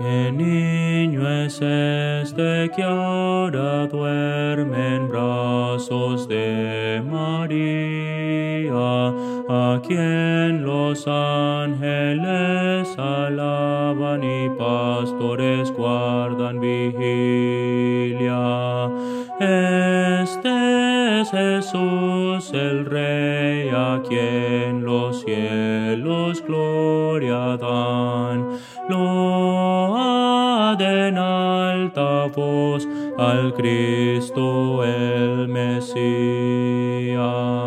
¿Qué niño es este que ahora duerme en brazos de María, a quien los ángeles alaban y pastores guardan vigilia? Este es Jesús el Rey, a quien los cielos gloria dan. Loaden alta voz al Cristo el Mesías.